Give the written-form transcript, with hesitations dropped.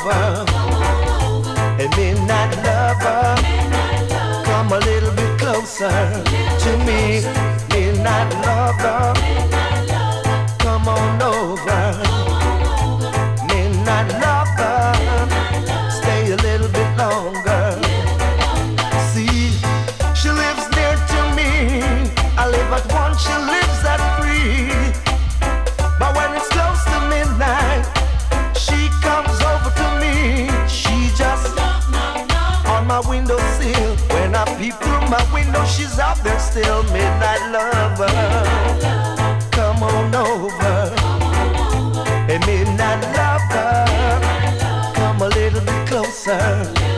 over. A midnight lover, come a little bit closer to me. Midnight lover, come on over. Midnight lover, stay a little bit longer. See, she lives near to me. I live at one, she lives at three. But when it's close to midnight, she comes over to me. She just on my windowsill. When I peep through my window, she's out there still. Midnight lover, come on over. A midnight lover, come a little bit closer.